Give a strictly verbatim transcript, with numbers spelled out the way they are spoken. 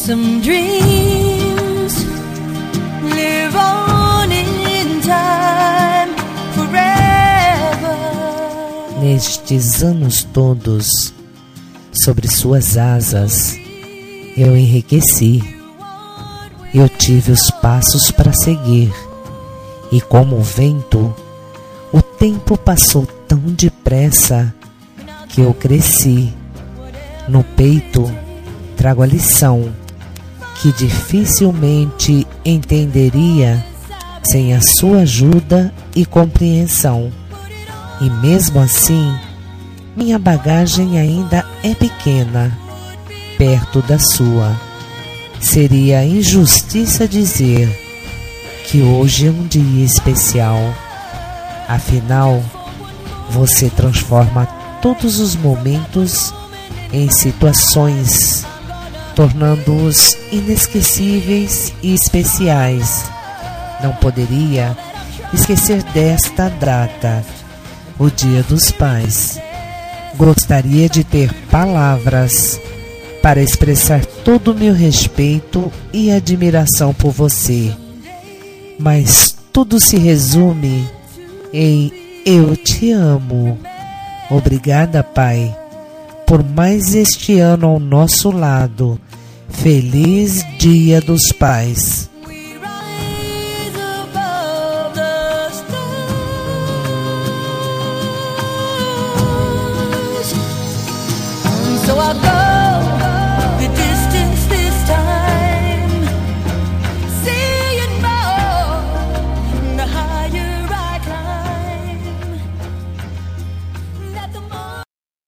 some dreams live on in time forever. Nestes anos todos, sobre suas asas, eu enriqueci. Eu tive os passos para seguir, e como o vento, o tempo passou tão depressa que eu cresci. No peito trago a lição que dificilmente entenderia sem a sua ajuda e compreensão. E mesmo assim, minha bagagem ainda é pequena, perto da sua. Seria injustiça dizer que hoje é um dia especial. Afinal, você transforma todos os momentos em situações, tornando-os inesquecíveis e especiais. Não poderia esquecer desta data, o Dia dos Pais. Gostaria de ter palavras para expressar todo o meu respeito e admiração por você, mas tudo se resume em eu te amo. Obrigada, Pai, por mais este ano ao nosso lado. Feliz Dia dos Pais. So I go